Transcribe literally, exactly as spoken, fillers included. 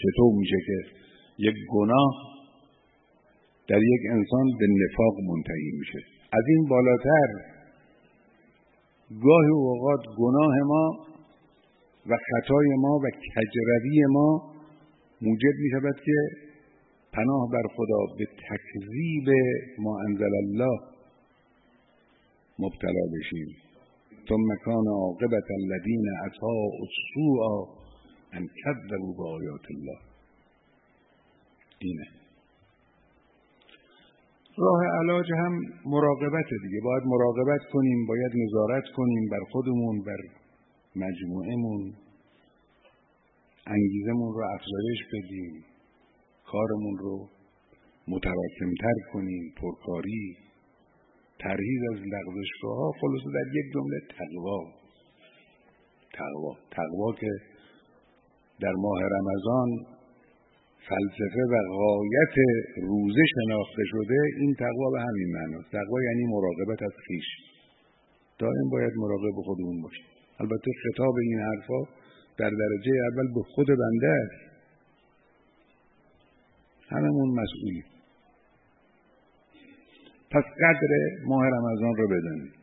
چطور میشه که یک گناه در یک انسان به نفاق منتهی میشه؟ از این بالاتر گاهی اوقات گناه ما و خطای ما و کجروی ما موجب میشود که پناه بر خدا به تکذیب ما انزل الله مبتلا بشیم. ثم کان عاقبة الذین اساءوا السوء ان کذبوا بآیات الله. اینه راه علاج، هم مراقبت دیگه. باید مراقبت کنیم، باید نظارت کنیم بر خودمون، بر مجموعهمون، انگیزمون رو افزایش بدیم، کارمون رو متراکمتر کنیم، پرکاری، پرهیز از لغزشگاه‌ها. خلاصه در یک جمله تقوا. تقوا تقوا که در ماه رمضان فلسفه و غایت روزه شناخته شده، این تقوا به همین معناست. تقوا یعنی مراقبت از خویش. دائم باید مراقب خودمون باشیم. البته خطاب این حرفا در درجه اول به خود بنده است. هممون مسئولیم. پس قدر ماه رمضان رو بدونید.